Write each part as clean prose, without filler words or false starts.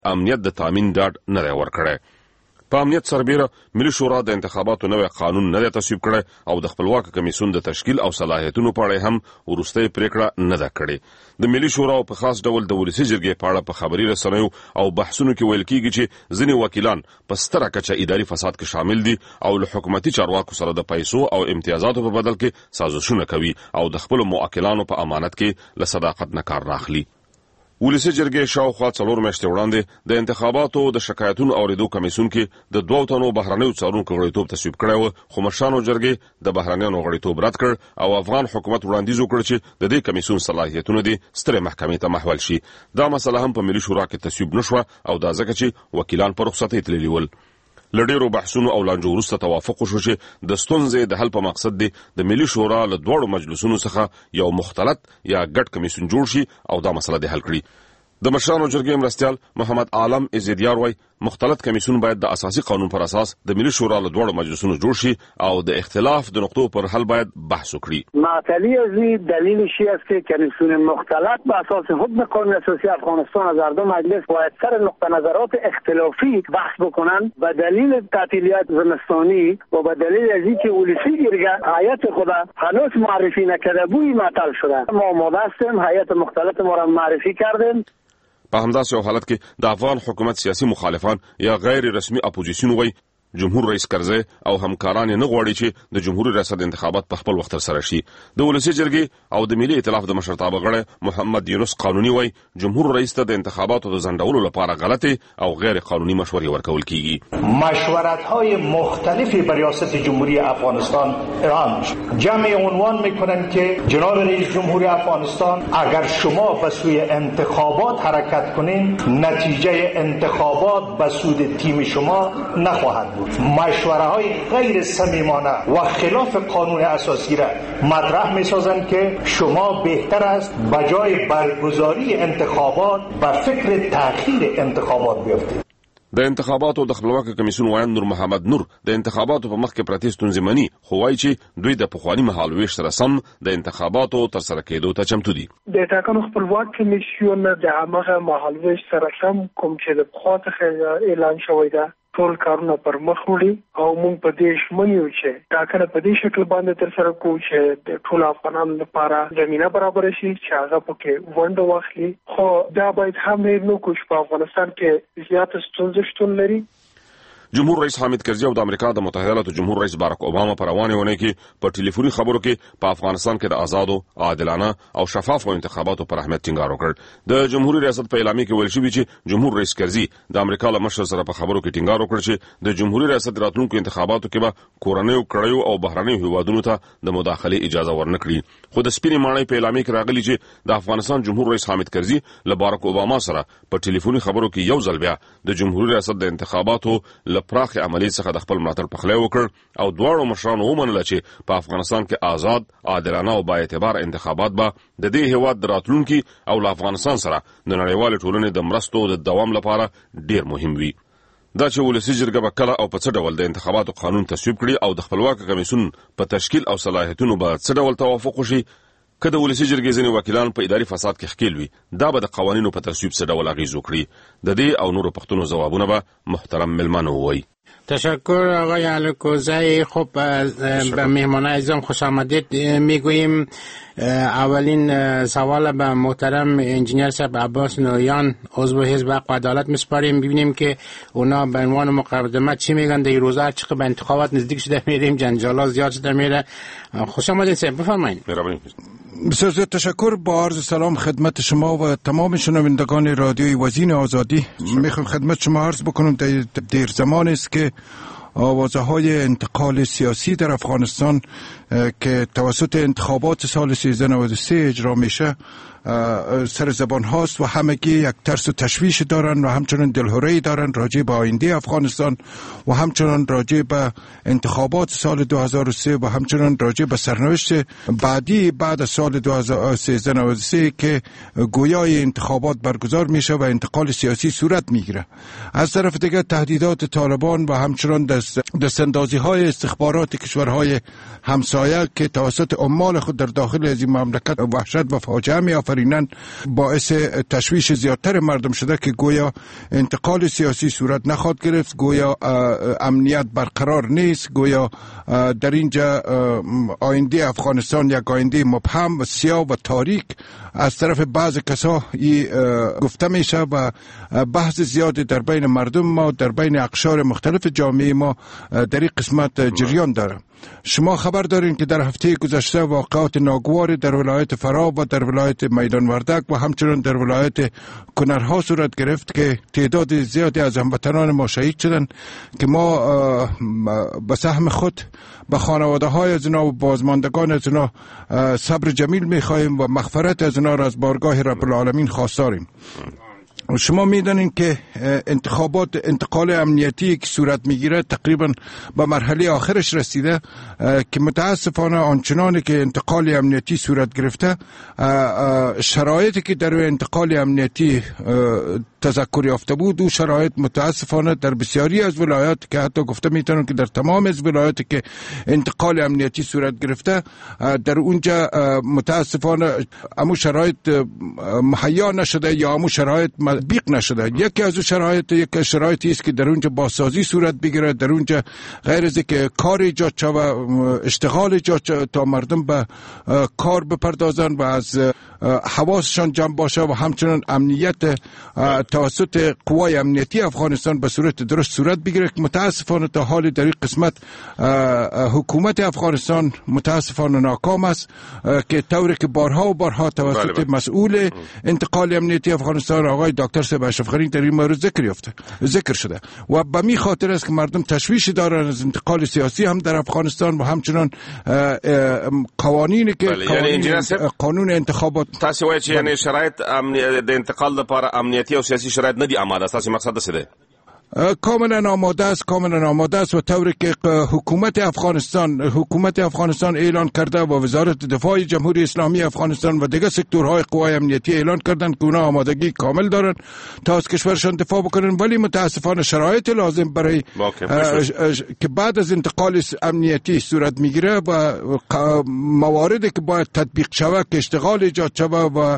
امنیت د تامین ډاډ نه دی ورکړی. په امنیت سربیره ملي شورا د انتخاباتو نوی قانون نه تصویب کړی او د خپلواک کمیسیون د تشکیل او صلاحیتونو په اړه هم وروستۍ پریکړه نه ده کړې. د ملي شورا په خاص ډول د ولسي جرګې په اړه په خبري رسنیو او بحثونو کې ویل کیږي چې ځینې وکیلان په ستره کچه اداري فساد کې شامل دي او له حکومتي چارواکو سره د پیسو او امتیازاتو په بدل کې سازشونه کوي او د خپل موکلانو په امانت کې له صداقت نه کار نه اخلي. ولسي جرګې شاوخوا 4 میاشتې وړاندې د انتخاباتو د شکایتونو اوریدو کمیسیون کې د 2 تنو بهرنیو څارونکو غړیتوب تصویب کړی و، خو مشرانو جرګې د بهرنیانو غړیتوب رد کړ او افغان حکومت وړاندیز وکړ چې د دې کمیسیون صلاحیتونه دي سترې محکمې ته محول شي. دا مسله هم په ملي شورا کې تصویب نشوه او دا ځکه چې وکیلان په رخصتۍ تللي ول. لډیرو بحثونو او لانجو وروسته توافق وشو چې د ستونزې د حل په مقصد دی د ملي شورا له 2 مجلسونو څخه یو مختلط یا ګډ کمیسیون جوړ شي او دا مسله د حل کړي. د مشرانو جرګې مرستیال محمد عالم ازیدیار وای مختلط کمیسیون باید د اساسي قانون پر اساس د ملي شورا له 2 مجلسونو جوړ شي او د اختلاف د نقطو پر حل باید بحث وکړي. معطلی ازی دلیلش است که کمیسیون مختلط به اساس حکم قانون اساسی افغانستان از هر 2 مجلس با اکثر نقطه نظرات اختلافی بحث بکنند و دلیل تعطیلیات زمستانی و به دلیل ازی که ولسی جرګه هیئت خود هنوز معرفی نکرده بوی معطل شده. ما آماده هستیم، هیئت مختلط ما را معرفی کردیم. په همداسې یو حالت کې د افغان حکومت سیاسي مخالفان یا غیر رسمي اپوزیسیون وای جمهور رئیس کرزی او همکاران نه غواړي چې د جمهوریت ریاست انتخابات په خپل وخت سره شي. د ولسي جرګې او د ملي ائتلاف د مشرتابه غړی محمد یونس قانوني وای جمهور رئیس ته د انتخاباتو د ځنډولو لپاره غلطه او غیر قانوني مشورې ورکول کیږي. مشورت‌های مختلفی بر ریاست جمهوری افغانستان ارائه میشه. جمع عنوان میکنن که جناب رئیس جمهوری افغانستان اگر شما به سوی انتخابات حرکت کنین نتیجه انتخابات به سود تیم شما نخواهد بود. مشوره های غیر صمیمانه و خلاف قانون اساسی را مطرح می سازند که شما بهتر است بجای برگزاری انتخابات به فکر تأخیر انتخابات بیفتید. د انتخاباتو د خپلواک کمیسیون وایي نور محمد نور د انتخاباتو په مخ کې پرتې ستونزې مني، خو وایي چې دوی د پخوانی مهالويش سره سم د انتخاباتو تر سره کېدو ته چمتو دي. د ټاکنو خپلواک کمیسیون د هغه مهالويش سره سم کوم چې د پخوا څخه اعلان شوی دی ټول کارونه پر مخ وړي او موږ په دې شمن یو چې ټاکنه په دې شکل باندې تر سره کوو چې د ټول افغانانو لپاره زمينه برابر شي چې هغه پکې ونډه واخلي. خو دا باید هم نو کوم په افغانستان کې زیات ستونزې شتون لري. جمهور رئیس حامد کرزي او د امریکا د متحده ایالاتو جمهور رئیس باراک اوباما په روانه ونه کې په ټلیفوني خبرو کې په افغانستان کې د آزادو، عادلانه او شفافو انتخاباتو پر اهمیت ټینګار وکړ. د جمهوریت ریاست په اعلامیه کې ویل شوی چې جمهور رئیس کرزي د امریکا له مشر سره په خبرو کې ټینګار وکړ چې د جمهوریت ریاست راتلونکو انتخاباتو کې به کورنیو کړیو او بهرنیو هیوادونو ته د مداخله اجازه ورنکړي. خو د سپینې ماڼۍ په اعلامیه کې راغلي چې د افغانستان جمهور رئیس حامد کرزي له باراک اوباما سره په ټلیفوني خبرو کې یو ځل بیا د جمهوریت ریاست د انتخاباتو لپاره عملی څخه د خپل ملاتړ پخلی وکړ او دواړو مشرانو ومنله چې په افغانستان کې آزاد، عادلانه او با اعتبار انتخابات به د دې هیواد د راتلونکي او له افغانستان سره د نړیوال ټولنې د مرستو د دوام لپاره ډیر مهم وي. دا چې ولسي جرګه به کله او په څه ډول د انتخاباتو قانون تصویب کړي او د خپلواک کمیسیون په تشکیل او صلاحیتونو به څه ډول توافق وشي، کله ولسي جرګې ځینې وکیلان په اداري فساد کې ښکیل وي، دا به د قوانینو په تصویب څه ډول اغیز وکړي. د دې او نورو پښتنو ځوابونه به محترم ملمانو وایي. تشکر آقای الکوزی. خب به مهمان عزیزم خوش آمدید میگوییم. اولین سوال به محترم انجینیر صاحب عباس نوریان عضو حزب حق و عدالت میسپاریم، ببینیم که اونا به عنوان مقدمه چی میگن. در این روزا چقدر به انتخابات نزدیک شده میریم، جنجالات زیاد شده میره. خوش آمدید صاحب، بفرمایید. بسیار زیاد تشکر. با عرض سلام خدمت شما و تمام شنوندگان رادیوی وزین آزادی. میخوام خدمت شما عرض بکنم در زمان است که آوازهای انتقال سیاسی در افغانستان که توسط انتخابات سال 1393 اجرا میشه سر زبان هاست و همگی یک ترس و تشویش دارن و همچنان دلهره‌ای دارن راجع به آینده افغانستان و همچنان راجع به انتخابات سال 2003 و همچنان راجع به سرنوشت بعدی بعد از سال 2013 که گویای انتخابات برگزار میشه و انتقال سیاسی صورت میگیره. از طرف دیگر تهدیدات طالبان و همچنان دستاندازی‌های استخبارات کشورهای همسایه که توسط عمال خود در داخل از این مملکت وحشت و فاجعه می‌آفرینند باعث تشویش زیادتر مردم شده که گویا انتقال سیاسی صورت نخواهد گرفت، گویا امنیت برقرار نیست، گویا در اینجا آینده افغانستان یک آینده مبهم و سیاه و تاریک از طرف بعض کسا گفته میشه و بحث زیادی در بین مردم ما، در بین اقشار مختلف جامعه ما در این قسمت جریان داره. شما خبر دارین که در هفته گذشته واقعات ناگوار در ولایت فراه و در ولایت میدان وردک و همچنین در ولایت کنرها صورت گرفت که تعداد زیادی از هموطنان ما شهید شدند که ما به سهم خود به خانواده های از اینا و بازماندگان از اینا صبر جمیل میخواهیم و مغفرت از اینا را از بارگاه رب العالمین خواستاریم. شما میدانید که انتقال امنیتی که صورت میگیره تقریبا به مرحله آخرش رسیده که متاسفانه آنچنانی که انتقال امنیتی صورت گرفته، شرایطی که در انتقال امنیتی تذکر یافته بود و شرایط متاسفانه در بسیاری از ولایات که حتی گفته میتونم که در تمام از ولایاتی که انتقال امنیتی صورت گرفته در اونجا متاسفانه امو شرایط مهیا نشده یا امو شرایط تطبیق نشده. یکی از شرایطی است که در اونجا بازسازی صورت بگیره، در اونجا غیر از که کار ایجاد شود و اشتغال ایجاد شود تا مردم به کار بپردازن و از حواسشان جمع باشه و همچنین امنیت توسط قوای امنیتی افغانستان به صورت درست صورت بگیره که متاسفانه تا حال در این قسمت حکومت افغانستان متاسفانه ناکام است که طوری که بارها و بارها توسط مسئول انتقال امنیتی افغانستان آقای دکتر صاحب اشرف غنی در این مورد ذکر شده و به می خاطر است که مردم تشویش دارن از انتقال سیاسی هم در افغانستان و همچنان قوانینی که قانون انتخابات تاسو وایي چې یعنی شرایط د انتقال لپاره امنیتي او سیاسي شرایط نه دي آماده. تاسو مقصد څه دی؟ کاملا آماده است و طوری که حکومت افغانستان اعلان کرده و وزارت دفاع جمهوری اسلامی افغانستان و دیگر سکتورهای قوای امنیتی اعلان کردند که اونا آمادگی کامل دارن تا از کشورشان دفاع بکنن، ولی متاسفانه شرایط لازم برای که بعد از انتقال امنیتی صورت میگیره و مواردی که باید تطبیق شود که اشتغال ایجاد شود و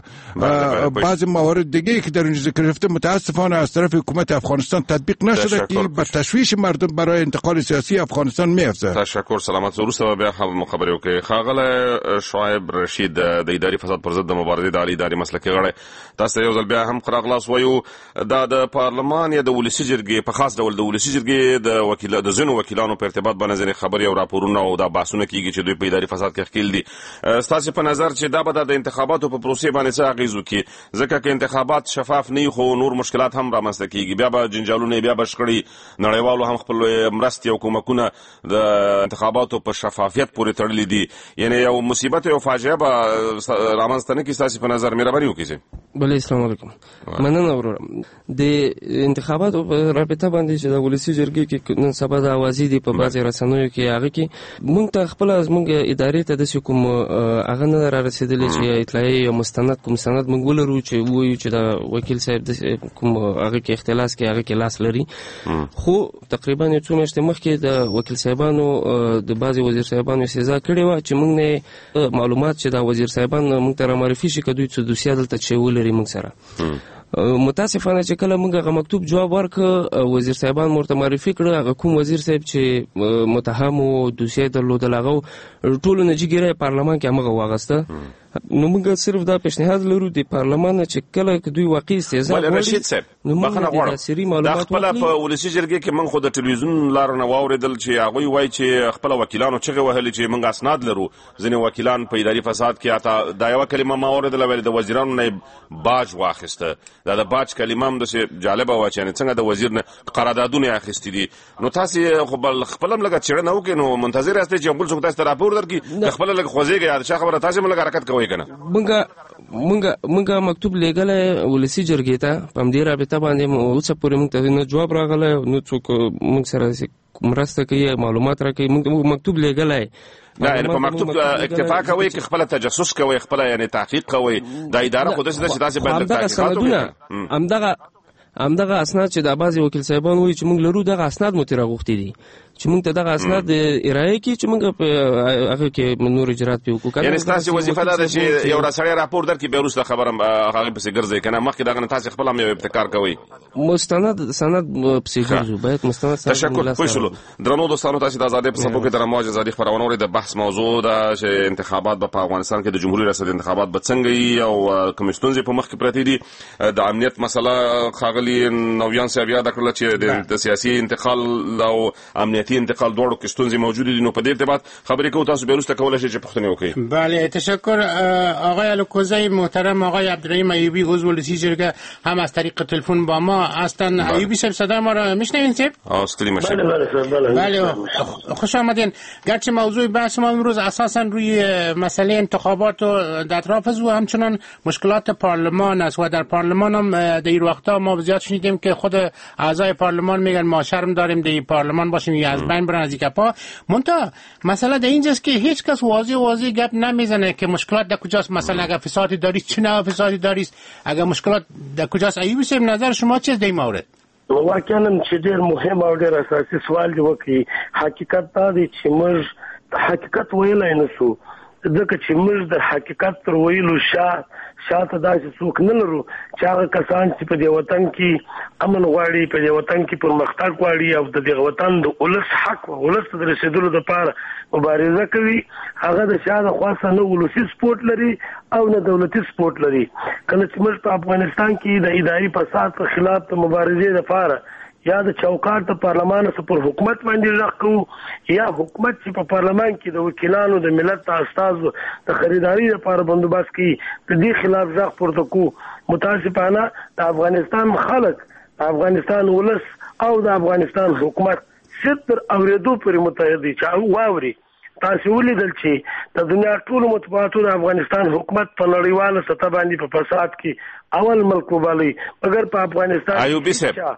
بعض موارد دیگه که در اونجا ذکر شده متاسفانه از طرف حکومت افغانستان تطبیق نشده که به تشویش مردم برای انتقال سیاسی افغانستان میافزه. تشکر. سلامت. وروسته بیا خبرې وکړي. ښاغلی شعیب رشید د اداري فساد پر ضد د مبارزې د عالی اداري مسلکي غړی، تاسو یو ځل بیا هم راغلاست وایو دا د پارلمان یا د ولسي جرګې په خاص ډول د ولسي جرګې د ځینو وکیلانو په ارتباط باندې ځینې خبرې او راپورونه او دا بحثونه کیږي چې دوی په اداري فساد کې ښکیل دي. ستاسو په نظر چې دا به د انتخاباتو په پروسې باندې څه اغېز وکړي؟ ځکه که انتخابات شفاف نه وي خو نور مشکلات هم رامنځته کیږي، بیا به جنجالونه بیا به شخړې، نړیوالو هم خپل مرستې او کومکونه د انتخاباتو په شفافیت پورې تړلي دي. یعنی یو مصیبت او فاجعه به رامنځته نه کیږي. تاسو په نظر مهرباني وکړئ. بله، السلام علیکم. مننه وروره. د انتخاباتو په رابطه باندې چې د ولسي جرګې کې نن سبا د اوازې دي په بعضې رسنیو کې هغه کې موږ ته خپله زموږ ادارې ته داسې کوم هغه نه را رسېدلی چې اطلاعیې یا مستند کوم سند موږ ولرو چې ووایو چې د وکیل صاحب کوم هغه کې اختلاس کې هغه کې لاس لري. خو تقریبا یو څو میاشتې مخکې د وکیل صاحبانو د بعضې وزیر صاحبانو استهزا کړې وه چې موږ نه معلومات چې دا وزیر صاحبان موږ ته رامعرفي شي که دوی څه دوسیه دلته چې ولري موږ سره. متاسفانه چې کله موږ هغه مکتوب جواب ورکړ وزیر صاحبان ورته معرفي کړه هغه کوم وزیر صاحب چې متهم و دوسیه درلودل هغه ټولو نه جګیره پارلمان کې همغه واغسته. نو موږ صرف دا پیشنهاد لرو د پارلمان چې کله دوی واقعي استهزاء وکړي رشید صاحب بخنه غواړم دا خپل په ولسي جرګې کې موږ خو د ټلویزیون لارو نه واوریدل چې هغه وایي چې خپل وکیلانو چغې وهلې چې موږ اسناد لرو. ځینې وکیلان په اداري فساد کې اته دا یو کلمه ما اوریدله ویل د وزیرانو نه باج واخیسته. دا د باج کلمه هم داسې جالبه وه چې څنګه د وزیر نه قراردادونه یې اخیستي دي. نو تاسې خو خپله هم لږه څېړنه وکړئ. نو منتظر یاستئ چې بل څوک تاسو ته راپور درکړي خپله لږ خوځېږئ یا د چا خبره تاسې هم لږ حرکت کوئ که نه؟ موږ مکتوب لیږلی ولسي جرګې ته په همدې رابطه باندې اوسه پورې موږ ته نه جواب راغلی نو څوک موږ سره مرسته کوي معلومات راکوي. موږ مکتوب لیږلی نه یعنی په مکتوب اکتفا کوي که خپله تجسس کوي خپله یعنی تحقیق کوي دا اداره خو داسې ده چې تاسې باید تحقیقات وکړئ. همدغه اسناد چې د بعضې وکیل صاحبان وایي چې موږ لرو دغه اسناد مو ترې راغوښتي دي چې موږ ته دغه اسناد ارائه کړي چې موږ په هغه کې نور اجرات په وکړو. یعنی تاسو وظیفه ده چې یو رسړی راپور درکړي به وروسته خبره هغه پسې ګرځي کنه مخکې دغه تاسو خپل هم یو ابتکار کوي مستند سند پسې ګرځو باید مستند سند. تشکر پښلو درنو دوستانو تاسو د آزادۍ په صفو کې د رموج آزادۍ خبرونه د بحث موضوع ده چې انتخابات په افغانستان کې د جمهوریت ریاست انتخابات به څنګه وي او کوم ستونزې په مخ کې پرتې دي. د امنیت مسله خاغلی نویان صاحب یاد کړل چې د سیاسي انتقال او امنیتي انتقال دواړو کې ستونزې موجود دي. نو په دې ارتباط خبرې کوو تاسو به وروسته کولای شئ چې پوښتنه وکړئ. بله تشکر آقای الکوزی محترم. آقای عبدالرحیم ایوبی عضو ولسی جرگه هم از طریق تلفن با ما هستند. ایوبی صاحب صدا ما را میشنوین صاحب؟ استری ماشین. بله خوش آمدین. گرچه موضوع بحث ما امروز اساسا روی مسئله انتخابات و در اطراف و همچنان مشکلات پارلمان است و در پارلمان هم در این وقتا ما زیاد شنیدیم که خود اعضای پارلمان میگن ما شرم داریم در پارلمان باشیم یا از بین برن از کپا. منتها مسئله در اینجاست که هیچ کس واضح گپ نمیزنه که مشکلات در کجاست. مثلا اگر فسادی دارید چه نوع فسادی دارید، اگر مشکلات در کجاست. ایوبی صاحب نظر شما چیست در این مورد؟ واقعا چې ډېر مهم او ډېر اساسي سوال دی وکړي. حقیقت دا دی چې موږ حقیقت ویلای نه شو ځکه چې موږ د حقیقت تر ویلو شاته داسې څوک نه لرو چې هغه کسان چې په دې وطن کې امن غواړي، په دې وطن کې پرمختګ غواړي او د دې وطن د ولس حق او ولس ته رسیدلو لپاره مبارزه کوي، هغه د شاده خاصه نه ولسی سپورت لري او نه دولتي سپورت لري. کله چې موږ په افغانستان کې د اداري فساد په خلاف د مبارزې لپاره یا د چوکاټ د پارلمان پر حکومت باندې ځخ کوو یا حکومت چې په پارلمان کې د وکیلانو د ملت استازو د خریداري لپاره بندوبست کوي د دې خلاف ځخ پورته کوو. متاسفانه د افغانستان خلک، د افغانستان ولس او د افغانستان حکومت ستر اوریدو پر متحد دي چې واوري. تاسو ولیدل چې د دنیا ټول مطبوعاتو د افغانستان حکومت په نړیواله سطح باندې په فساد کې اول ملک وبالي، مګر په افغانستان ایوبی صاحب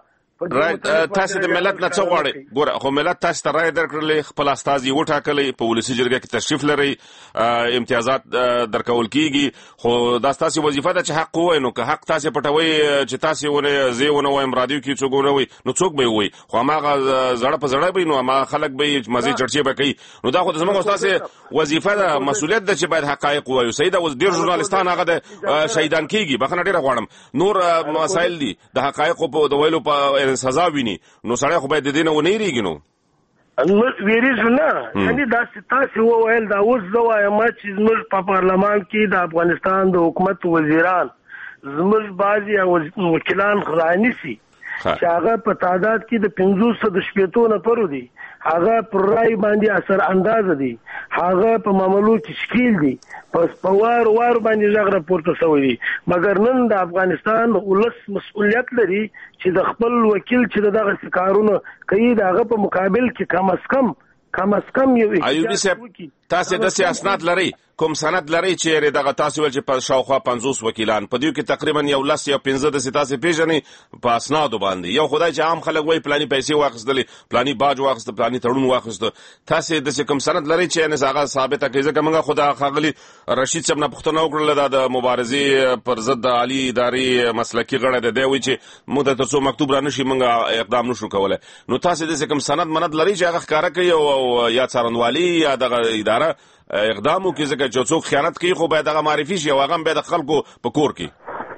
تاسو د ملت نه څه غواړئ؟ ګوره خو ملت تاسو ته رایه درکړلې، خپل استازي وټاکلې، په ولسي جرګه کې تشریف لري، امتیازات درکول کیږي، خو دا تاسو وظیفه ده چې حق ووایئ. نو که حق تاسو پټوي چې تاسو ونه زه ونه وایم رادیو کې څوک ونه وي نو څوک به وي، خو هغه زړه په زړه به نو هغه خلک به مزي چرچې به کوي. نو دا خو زموږ تاسو وظیفه ده، مسؤلیت ده چې باید حقایق ووایو. صحیح ده. اوس ډیر ژورنالیستان هغه د شهیدان کیږي، بخنه ډیره غواړم، نور مسایل دي د حقایق په د ویلو په سزا ویني، نو سړی خو باید د دې نه ونه یریږي. نو ویریږو نه، یعنې داسې تاسې وویل دا اوس زه وایم چې زموږ په پارلمان کې د افغانستان د حکومت وزیران زموږ بعضې وکیلان رانیسي چې هغه په تعداد کې د 560 نفرو دي، هغه پر رای باندې اثر انداز دي، هغه په معاملو کې شکیل دي، پس په وار باندې ژغ راپورته شوی دي. مګر نن د افغانستان ولس مسؤلیت لري چې د خپل وکیل چې دغه کارونه کوي د هغه په مقابل کې کم از کم یو ایوبی صاحب تاسو د اسناد لري، کوم سند لري چې دغه تاسو ول چې په شاوخوا 50 وکیلان په دې کې تقریبا یو لس یا 15 د تاسو پیژنې په اسناد باندې یو خدای چې عام خلک وای پلاني پیسې واخیستلې، پلاني باج واخیست، پلاني تړون واخیست، تاسو د کوم سند لري چې نه هغه ثابته کوي؟ ځکه موږ خدا خغلی رشید صاحب نه پوښتنه وکړه د مبارزې پر ضد عالی اداري مسلکی غړی د دی وی چې موږ ته څو مکتوب را نشي موږ اقدام نشو کولای. نو تاسو د کوم سند مند لري چې هغه ښکارا کوي او یا څارنوالي یا د اداره اقدامو کې ځکه چې څوک خیانت کوي خو باید هغه معرفي شي او هغه به د خلکو په کور کې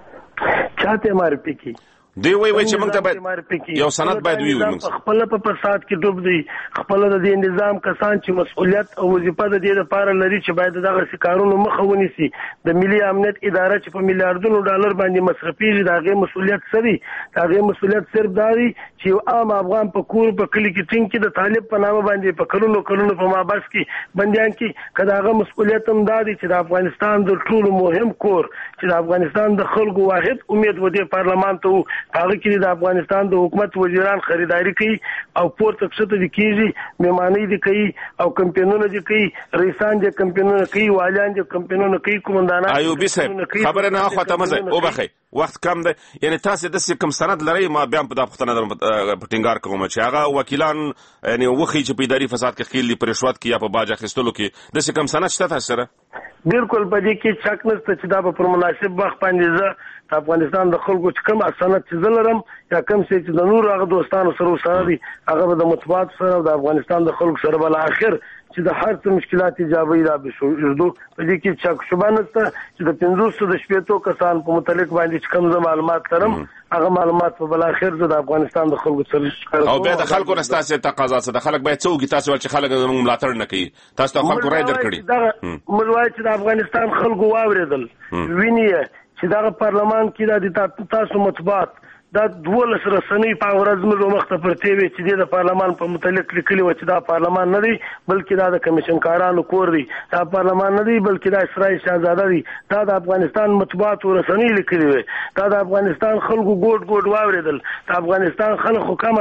چاته معرفي کوي. دی وای چې موږ ته باید یو سند باید وي، موږ خپل په فساد کې ډوب دي، خپل د دې نظام کسان چې مسؤلیت او وظیفه د دې لپاره لري چې باید دغه کارونو مخه ونیسي. د ملي امنیت اداره چې په میلیارډونو ډالر باندې مصرفيږي دغه مسؤلیت سړي، دغه مسؤلیت صرف داري چې عام افغان په کور په کلی کې ټینګ کې د طالب په نامه باندې په کلونو په مابس کې بنديان کې کداغه مسؤلیت هم داري چې د افغانستان د ټولو مهم کور چې د افغانستان د خلکو واحد امید و دې پارلمان ته هغه کې د افغانستان د حکومت وزیران خریداري کوي او پورته څه دي کیږي، میمانی دي کوي او کمپینونه دي کوي، رئیسان دي کمپینونه کوي، والیان دي کمپینونه کوي، کومندانان. ایوبی صاحب خبره نه خاطه مزه او بخی وخت کم دی، یعنی تاسو د کوم سند لري؟ ما بیا په پښتنه در پټینګار کوم چې هغه وکیلان یعنی وخی چې په اداري فساد کې خېل په رشوت کې یا په باج اخیستلو کې د کوم سند شته تاسو سره؟ بالکل په دې کې شک نشته چې دا په مناسب وخت باندې زه د افغانستان د خلکو چې کوم اسناد چې زلرم یا کوم چې د نور هغه دوستانو سره سره دي هغه د مطبوعات سره د افغانستان د خلکو سره بل اخر چې د هر څه مشکلات ایجابي را بشو په دې کې شک شوبه نشته چې د 500 د شپېتو کسان په متعلق باندې کوم معلومات لرم هغه معلومات په بل اخر د افغانستان د خلکو سره او به د خلکو نستاسه تقاضا څه د خلک باید څوک تاسو ول چې خلک موږ ملاتړ نه کوي تاسو ته خلکو راي درکړي موږ وایو چې د افغانستان خلکو واوریدل ویني چې دا پارلمان کې د تاسو مطبوعات دا 12 رسنۍ په ورځ موږ مخته پرته وي چې د پارلمان په متعلق لیکلي و چې دا پارلمان نه دی بلکې دا د کمیشن کارانو کور دی، دا پارلمان نه دی بلکې دا اسرائیل شاهزاده دی، دا د افغانستان مطبوعات او رسنۍ لیکلي وي، دا د افغانستان خلکو ګوډ واوریدل، د افغانستان خلکو کم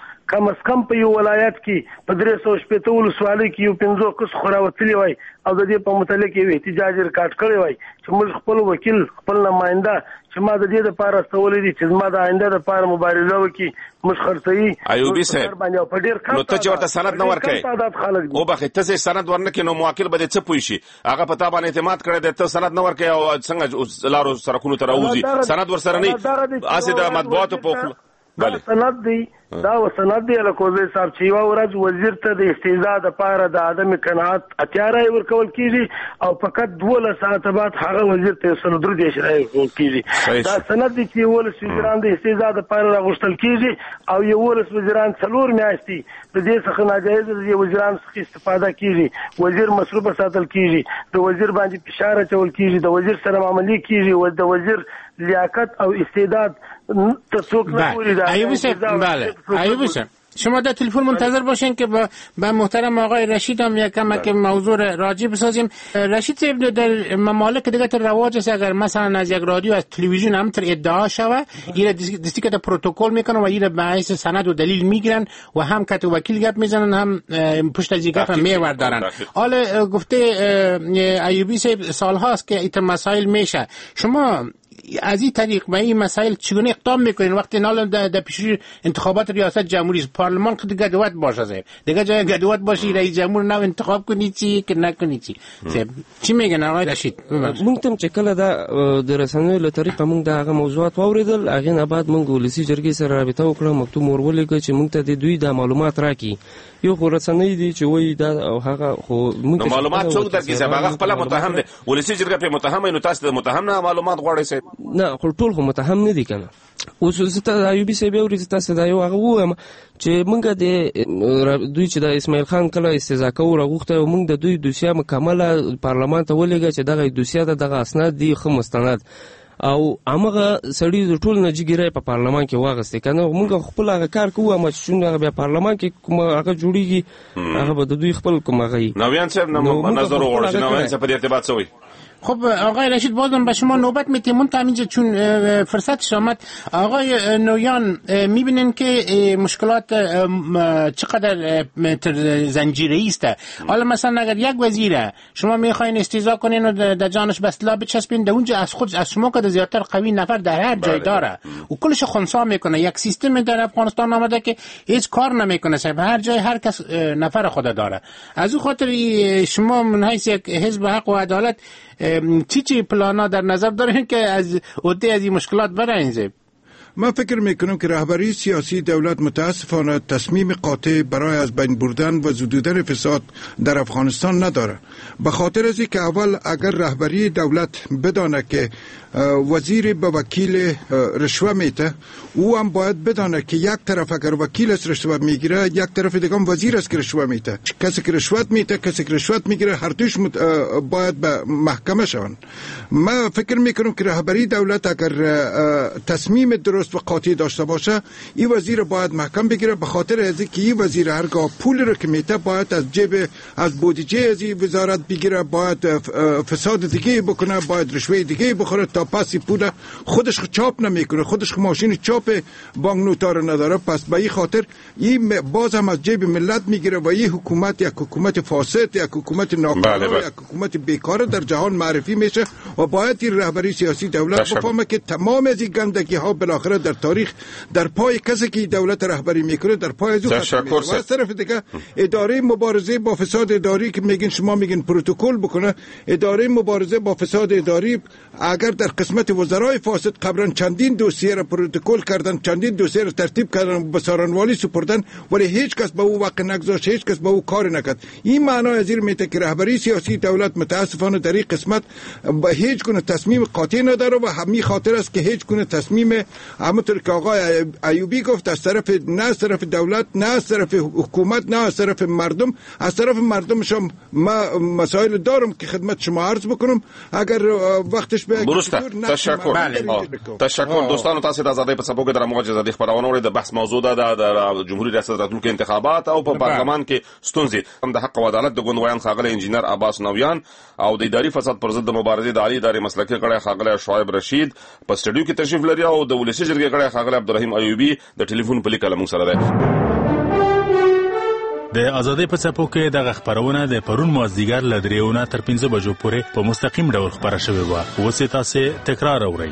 از کم په یو ولایت کې په 380 ولسوالۍ کې یو 15 کس خوراوتلی وای او د دې په متعلق یو احتجاج ریکارډ کړی وای چې موږ خپل وکیل خپل نماینده چې ما د دې لپاره استولې دي چې ما د آینده لپاره مبارزه وکړي موږ خرڅي ایوبي صاحب نو ته چې ورته سند نه ورکې او بخې ته سند ورنکې نو موکل به څه پوي شي هغه پتا باندې اعتماد کړی دی ته سند نه ورکې او څنګه لارو سرکونو ته راوځي سند ورسره نه اسې د مطبوعاتو په بله سند دی دا سند دی الکوزی صاحب چې یو ورځ وزیر ته د استیزا د پاره د عدم قناعت اتیارای ورکول کیږي او فقط 12 ساعت بعد هغه وزیر ته سند درې شرای ورکول کیږي دا سند دی چې ول وزیران د استیزا د پاره راغشتل کیږي او یو ول وزیران څلور میاشتي د دې څخه ناجایز د وزیران څخه استفاده کیږي وزیر مصروف ساتل کیږي د وزیر باندې فشار چول کیږي د وزیر سره معاملې کیږي او د وزیر لیاقت او استعداد تصوک نپوری دا ایوبی صاحب شما در تلفن منتظر باشین که با محترم آقای رشید هم یک کمک موضوع راجع بسازیم. رشید صاحب در ممالک دیگه تر رواج است اگر مثلا از یک رادیو از تلویزیون هم تر ادعا شوه ایره دستی که پروتکل میکنن و ایره بحث سند و دلیل میگیرن و هم کت و وکیل گپ میزنن هم پشت از گپ هم میوردارن. حالا گفته ایوبی صاحب سالهاست که ایت مسائل میشه، شما از این طریق به این مسائل چگونه اقدام میکنین وقتی نال در پیش انتخابات ریاست جمهوری پارلمان خود گدوات باشه دیگه جای گدوات باشی رئیس جمهور نو انتخاب کنی چی که نکنی چی میگن آقای رشید؟ مونږ تم چې کله د رسنیو له طریقه مونږ د هغه موضوعات واوریدل هغه نه بعد مونږ ولسی جرګې سره رابطه وکړه مکتوب ورولېږه چې مونږ ته د دوی د معلومات راکړي یو خو رسنۍ دي چې وایي دا او هغه خو مونږ معلومات څوک درکې هغه خپل متهم دی ولسی جرګه په متهم نو تاسو د متهم نه معلومات غواړئ؟ نه خو ټول خو متهم نه دي کنه. اوس زه ایوبي صاحب ورته تاسو دا یو هغه وایم چې مونږ د دوی چې د اسماعیل خان کله استزا کوو راغوخته مونږ د دوی دوسیه مکمله پارلمان ته ولېږه چې دغه دوسیه دغه اسناد دي خو مستند او هغه سړی د ټول نجګری په پارلمان کې واغسته کنه مونږ خپل هغه کار کوو اما چې څنګه بیا پارلمان کې کوم هغه جوړیږي هغه به د دوی خپل کوم هغه نویان صاحب نظر وړي نویان صاحب په ارتباط سوی. خب آقای رشید بازم به شما نوبت میتیم همینجا چون فرصتش آمد. آقای نویان میبینین که مشکلات چقدر زنجیره‌ای است. حالا مثلا اگر یک وزیره شما میخواین استیضاح کنین و در جانش بسلا بچسبین در اونجا از شما که زیادتر قوی نفر در هر جای داره و کلش خنثی میکنه. یک سیستم در افغانستان آمده که هیچ کار نمیکنه صاحب هر جای هر کس نفر خود داره. از اون خاطر شما من حیث یک حزب حق و عدالت چی پلانا در نظر دارین که از عهده از این مشکلات برایین؟ من فکر میکنم که رهبری سیاسی دولت متاسفانه تصمیم قاطع برای از بین بردن و زدودن فساد در افغانستان نداره. به خاطر از اینکه اول اگر رهبری دولت بدانه که وزیر به وکیل رشوه میته او هم باید بدانه که یک طرف اگر وکیل از رشوه میگیره یک طرف دیگه هم وزیر است که رشوه میته. کسی که رشوت میته کسی که رشوت میگیره هر دوش باید به محکمه شون. من فکر میکنم که رهبری دولت اگر تصمیم درست درست و قاطع داشته باشه، این وزیر باید محکم بگیره، به خاطر از اینکه این وزیر هرگاه پول رو که میته باید از جیب از بودجه از این وزارت بگیره، باید فساد دیگه بکنه، باید رشوه دیگه بخوره تا پس پول خودش چاپ نمیکنه، خودش ماشین چاپ بانکنوتا رو نداره. پس به این خاطر این باز هم از جیب ملت میگیره و این حکومت یک حکومت فاسد، یک حکومت ناکار، یک حکومت بیکار در جهان معرفی میشه و باید این رهبری سیاسی دولت بفهمه که تمام از این گندگی ها بالاخره در تاریخ در پای کسی که دولت رهبری میکنه در پای از او ختم میشه. و از طرف دیگه اداره مبارزه با فساد اداری که میگین شما میگین پروتکل بکنه، اداره مبارزه با فساد اداری اگر در قسمت وزرای فاسد قبلا چندین دوسیه را پروتکل کردن، چندین دوسیه را ترتیب کردن، به سارنوالی سپردن، ولی هیچ کس به او وقت نگذاشت، هیچ کس به او کار نکرد. این معنای از این میته که رهبری سیاسی دولت متاسفانه در این قسمت به هیچ گونه تصمیم قاطع نداره و همین خاطر است که هیچ گونه تصمیم همونطور که آقای ایوبی گفت از طرف نه از طرف دولت، نه از طرف حکومت، نه از طرف مردم، از طرف مردمش هم ما مسائل دارم که خدمت شما عرض بکنم اگر وقتش به تشکر دوستانو. تاسو د آزادۍ په څپو کې د موجه د خبرونو د بحث موضوع ده د جمهوریت ریاست راتلونکي انتخابات او په پارلمان کې ستونزې هم د حق او عدالت د ګوندویان ښاغلی انجینر عباس نویان او د اداري فساد پر ضد د مبارزې د عالی ادارې مسلکي غړی ښاغلی شعیب رشید په سټډیو کې تشریف لري او د ولسی جرګې غړی ښاغلی عبدالرحیم ایوبی د ټلیفون په لیکه موږ سره ده. د آزادۍ په څپو کې دغه خبرونه د پرون مازدیګر له 3 تر 5 بجو پورې په مستقیم ډول خبره شوې وه. اوس یې تاسې تکرار اورئ.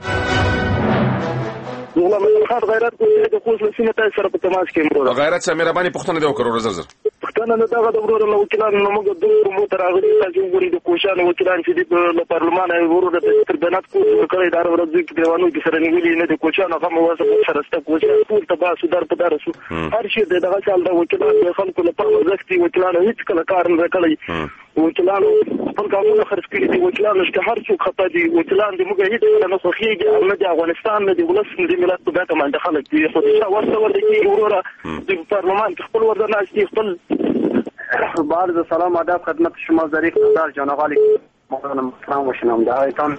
غیرت د خوست لسینه تاسو سره په تماس کې مرو غیرت سره مهرباني پښتنه دی وکړو زر پښتنه نه دا د ورور له وکیلانو موږ د مو تر هغه چې ګوري د کوشانو وکیلان چې د پارلمان ورور د تربنات کو کړی دا ورځ کې دیوانو کې سره نیولې نه د کوشانو هم واسه سره ست کوشان ټول تبا سودار په دارسو هر شي دغه چل د وکیلانو خلکو لپاره ځکتي وکیلانو هیڅ کله کار نه کوي. وکیلانو خپل قانون خرڅ کړي دي، وکیلانو چې هر څوک خطا دي، وکیلان د موږ هیڅ نه خوخيږي نه د افغانستان نه د ولس د ملت په ګټه باندې خلک دي. خو څه ورته کې وروره د پارلمان خپل ورته ناشتي خپل بعد سلام ادب خدمت شما ظریف نظر جناب علی محترم و شنوندگان.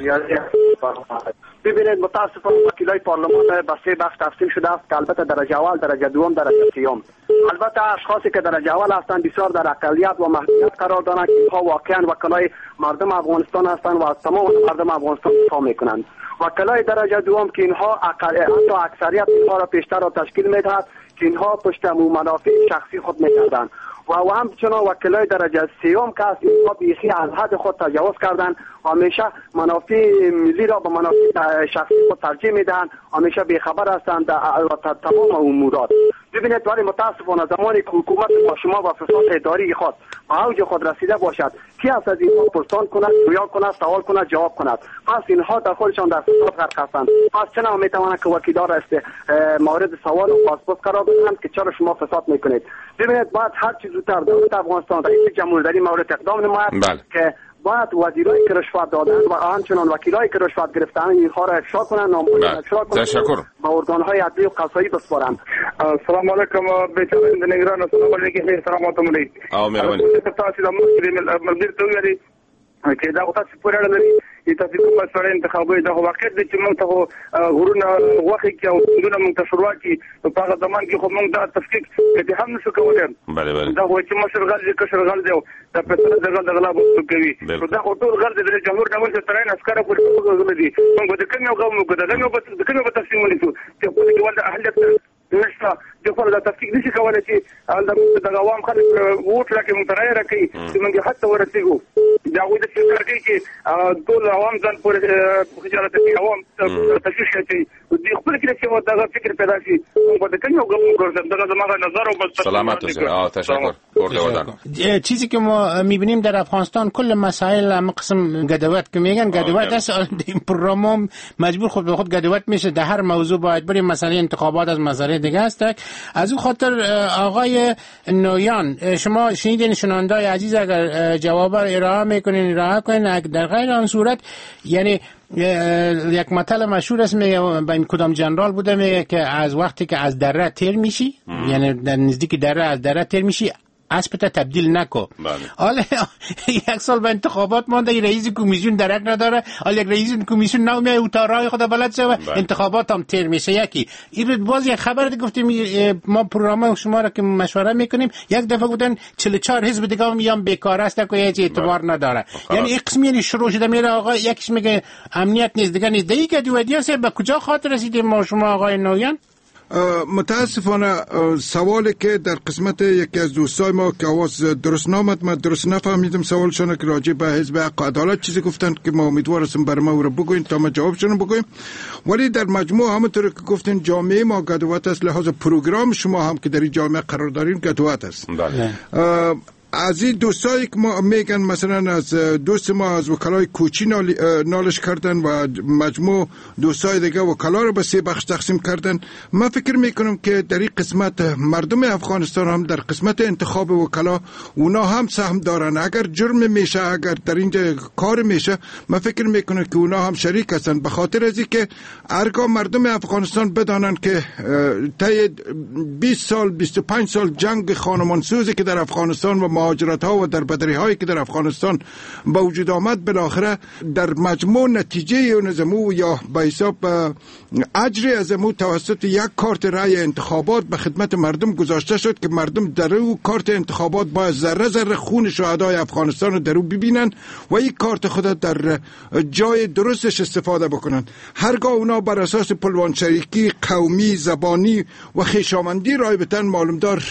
ببینید متاسفانه وکیلای پارلمان به 3 بخش تقسیم شده است که البته درجه اول، درجه دوم، درجه سوم. البته اشخاصی که درجه اول هستند بسیار در اقلیت و محدودیت قرار دارند که اینها واقعا وکلای مردم افغانستان هستند و از تمام مردم افغانستان دفاع میکنند. وکلای درجه دوم که اینها حتی اکثریت اینها را پیشتر را تشکیل میدهد که اینها پشت منافع شخصی خود میکردند و همچنان وکلای درجه سوم که است اینها بیخی از حد خود تجاوز کردند، همیشه منافع ملی را به منافع شخصی خود ترجیح میدهند، همیشه بیخبر هستند از تمام امورات. ببینید ولی متاسفانه زمانی که حکومت با شما و فساد اداری خود به اوج خود رسیده باشد کی از اینها پرسان کند، گویا کند، سوال کند، جواب کند، پس اینها در خودشان در فساد غرق هستند. پس چرا میتواند که وکیل‌ها را مورد سوال و پاسپورت قرار بدهند که چرا شما فساد میکنید؟ ببینید باید هر چیز زودتر دولت افغانستان رئیس جمهور در این مورد اقدام نماید که باید وزیرایی که رشوت دادن و همچنان وکیلایی که رشوت گرفتن اینها را افشا کنند، نامبرد افشا کنند، با ارگان‌های عدلی و قضایی بسپارند. السلام علیکم بیچاره د نگران السلام علیکم احترامات ملي او مهرباني تاسو د ملګری ته ویلي چې دا تاسو پورې اړه لري چې تاسو کوم سره انتخابي دا واقع دي چې موږ ته غرونه وخت کې او دونه موږ ته شروع کی په هغه زمان کې خو موږ دا تفکیک چې هم نشو کولای. دا و چې مشر غل دي کشر غل دی دا په څه دغه غلا بوت کوي دا ټول غل دي د جمهور نوم څخه ترين عسكر پورې غل دي موږ د کوم یو قوم کو دا نو د کوم په تقسیم ونیسو چې په دې ولدا اهلیت نشته د خپل د تفکیک نشي کولای چې د عوام خلک ووټ راکې مترای راکې چې موږ حتی ورسېګو دا وایي چې کارګي چې ټول عوام ځان پورې خجالت کوي، عوام تشویش کوي د خپل کې چې دا فکر پیدا شي موږ د کوم یو قوم ګرځم دغه زموږ نظر او بس سلامت اوسه. تشکر. چیزی که ما میبینیم در افغانستان کل مسائل هم قسم گدوت که میگن گدوت است. این پروگرام مجبور خود به خود گدوت میشه، در هر موضوع باید بریم. مسئله انتخابات از مسئله دیگه است. از اون خاطر آقای نویان شما شنیدین شنوندای عزیز اگر جواب ارائه میکنین ارائه کنین، در غیر آن صورت یعنی یک مطلب مشهور است میگه با این کدام جنرال بوده میگه که از وقتی که از دره تیر میشی یعنی در نزدیک دره از دره تیر میشی اسبت تبدیل نکو. حالا یک سال به انتخابات مانده، رئیس کمیسیون درک نداره، حالا یک رئیس کمیسیون نمیاد او تا راه خود بلد شه، انتخابات هم تیر میشه. یکی این باز یک خبر گفتیم ما پروگرام شما را که مشوره میکنیم، یک دفعه گفتن 44 حزب دیگه میان بیکار است که هیچ اعتبار نداره. یعنی یک قسمی شروع شده میره آقا، یکیش میگه امنیت نیست، دیگه نیست. دیگه دیودیا سه به کجا خاطر رسیدیم ما شما آقای نویان؟ متاسفانه سوالی که در قسمت یکی از دوستای ما که آواز درست نامد، من درست نفهمیدم سوالشون که راجع به حزب حق و عدالت چیزی گفتن که ما امیدوار هستیم برای ما رو بگوین تا ما جوابشون بگویم. ولی در مجموع همونطور که گفتین جامعه ما گدوات است، لحاظ پروگرام شما هم که در این جامعه قرار دارین گدوات است. از این دوستایی که ما میگن، مثلا از دوست ما از وکلای کوچی نالش کردن و مجموع دوستای دیگه وکلا رو به 3 بخش تقسیم کردن. من فکر میکنم که در این قسمت مردم افغانستان هم در قسمت انتخاب وکلا اونا هم سهم دارن. اگر جرم میشه، اگر در اینجا کار میشه، من فکر میکنم که اونا هم شریک هستن، به خاطر از اینکه هرگاه مردم افغانستان بدانن که طی 20 سال 25 سال جنگ خانمانسوزی که در افغانستان و مهاجرت ها و در بدری هایی که در افغانستان به وجود آمد، بالاخره در مجموع نتیجه اون زمو یا به حساب اجر از زمو توسط یک کارت رای انتخابات به خدمت مردم گذاشته شد که مردم در او کارت انتخابات باید ذره ذره خون شهدای افغانستان رو در او ببینن و این کارت خود در جای درستش استفاده بکنن. هرگاه اونا بر اساس پلوان شریکی قومی، زبانی و خویشاوندی رای بتن، معلوم دار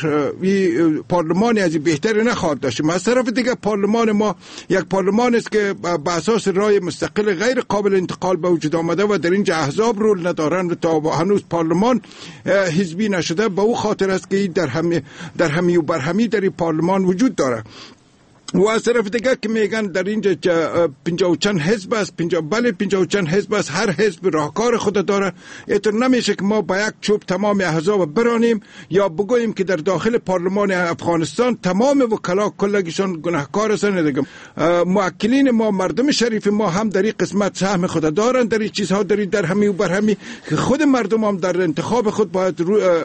پارلمانی از بهتری نخواهد داشتیم. از طرف دیگه پارلمان ما یک پارلمان است که به اساس رای مستقل غیر قابل انتقال به وجود آمده و در اینجا احزاب رول ندارن و تا هنوز پارلمان حزبی نشده. به او خاطر است که در همی و برهمی در این پارلمان وجود داره. و از طرف دیگه که میگن در اینجا 50 و چند حزب است، 50 و چند حزب است، هر حزب راهکار خود داره. اینطور نمیشه که ما با یک چوب تمام احزاب برانیم یا بگوییم که در داخل پارلمان افغانستان تمام وکلا کلگیشان گناهکار هستند. دیگه موکلین ما، مردم شریف ما هم در این قسمت سهم خود دارن، در این چیزها، در همی و برهمی که خود مردم هم در انتخاب خود باید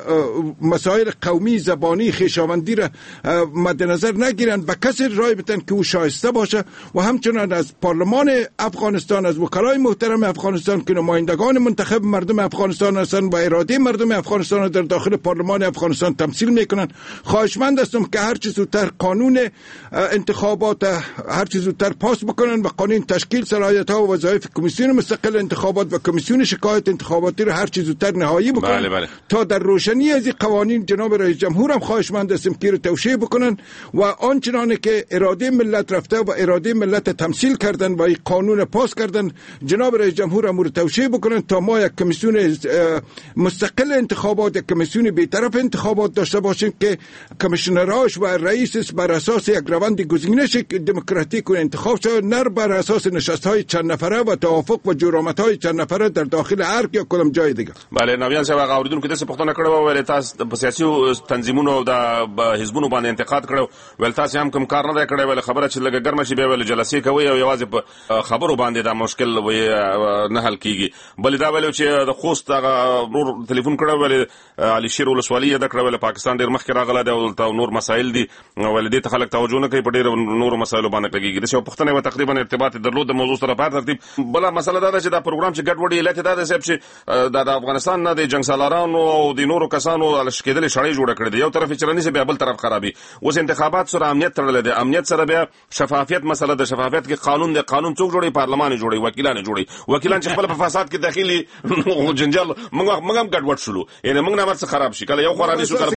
مسائل قومی، زبانی، خویشاوندی را مد نظر نگیرن، به کسی رای بتن که او شایسته باشه. و همچنان از پارلمان افغانستان، از وکلای محترم افغانستان که نمایندگان منتخب مردم افغانستان هستند و اراده مردم افغانستان در داخل پارلمان افغانستان تمثیل میکنن، خواهشمند هستم که هر چه زودتر قانون انتخابات هر چه زودتر پاس بکنن و قانون تشکیل صلاحیت ها و وظایف کمیسیون مستقل انتخابات و کمیسیون شکایت انتخاباتی رو هر چه زودتر نهایی بکنن. بله. تا در روشنی از این قوانین جناب رئیس جمهور هم خواهشمند هستم که توشیح بکنن و آنچنانی که اراده ملت رفته و اراده ملت تمثیل کردن و این قانون پاس کردن، جناب رئیس جمهور امور توشیح بکنن تا ما یک کمیسیون مستقل انتخابات، یک کمیسیون بی‌طرف انتخابات داشته باشیم که کمیشنراش و رئیسش بر اساس یک روند گزینش دموکراتیک و انتخاب شود، نه بر اساس نشست‌های چند نفره و توافق و جرامت‌های چند نفره در داخل ارگ یا کدام جای دیگه. بله نویان صاحب اوریدونکو داسې پوښتنه کړې و، ول تاسو په سیاسي تنظیمونو د حزبونو باندې انتقاد کړو، ول تاسو هم کوم کار نه کړی، ول خبره چې لګه ګرمه شي به ول جلسې کوي او یوازې په خبرو باندې دا مشکل نه حل کیږي. بل دا ول چې د خوست نور ټلیفون کړو، ول علي شیر ولسوالۍ د کړو، ول پاکستان ډیر مخکې راغله دی او نور مسایل دي، ول دې ته خلک توجه نه کوي، په ډیر نور مسایلو باندې کېږي. د څه پوښتنه و تقریبا ارتباط درلود د موضوع سره په ترتیب. بل مسله دا ده چې دا پروګرام چې ګډوډي علت دا ده چې د افغانستان نه د جنگ سالارانو او د نورو کسانو الشکېدل شړې جوړ کړې دي، یو طرف چرني سي بیا بل طرف خرابي. اوس انتخابات سره امنیت تړل دي، امنیت سره بیا شفافیت مسله ده، شفافیت کې قانون دی، قانون څوک جوړي؟ پارلمان جوړي، وکیلان جوړي، وکیلان چې خپل په فساد کې داخلي جنجال موږ هم ګډوډ شلو، یعنی موږ نه مرڅ خراب شي، کله یو خوراني شو